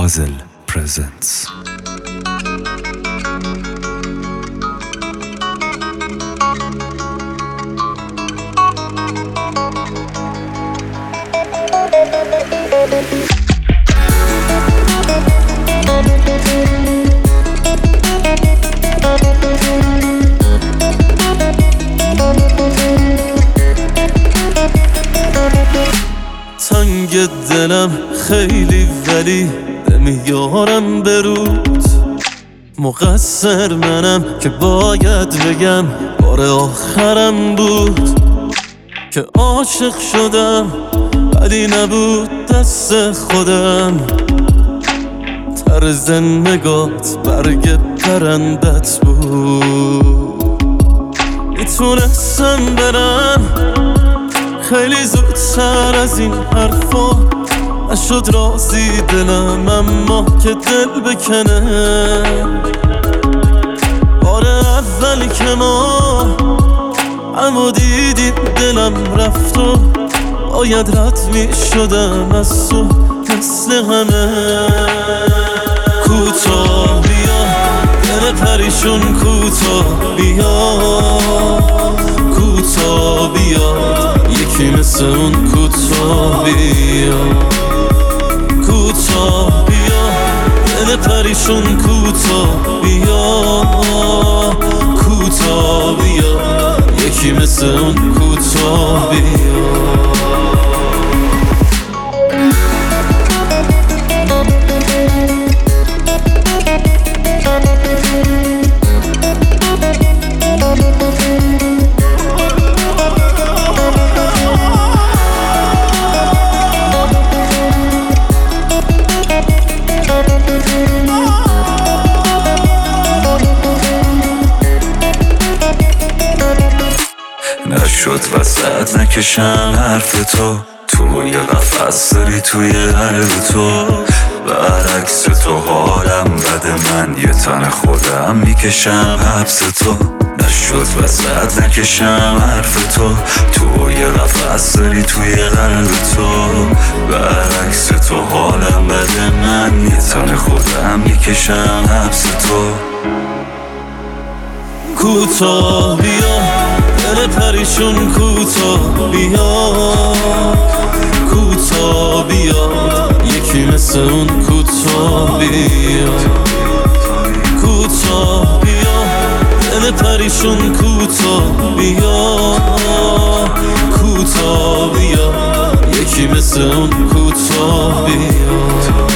Puzzle presents. تنگ دلم خیلی ولی نمیارم برود. مقصر منم که باید بگم بار آخرم بود که عاشق شدم ولی نبود دست خودم. طرز نگات برگ پرندت بود. میتونستم برم خیلی زودتر از این حرفا. نشد راضی دلم اما که دل بکنه. بار اول که ما اما دیدیم دلم رفت و باید رد می شدم از تو مثل همه. کوتاه بیا دل پریشون، کوتاه بیا، کوتاه بیا، یکی مثل اون کوتاه بیا. کوتاه بیا دل پریشون، کوتاه بیا، کوتاه بیا، یکی مثل اون کوتاه بیا. نشد وسط نکشم حرف توی قفص داری توی قلب تو. برعکس تو حالم بده، من یه تن خودم میکشم حبس تو. نشد وسط نکشم حرف توی قفص داری توی قلب تو. برعکس تو حالم بده، من یه تن خودم میکشم حبس تو. کوتاه بیا دل پریشون، کوتاه بیا، کوتاه بیا، یکی مثل اون کوتاه بیا. کوتاه بیا دل پریشون، کوتاه بیا، کوتاه بیا، یکی مثل اون کوتاه بیا.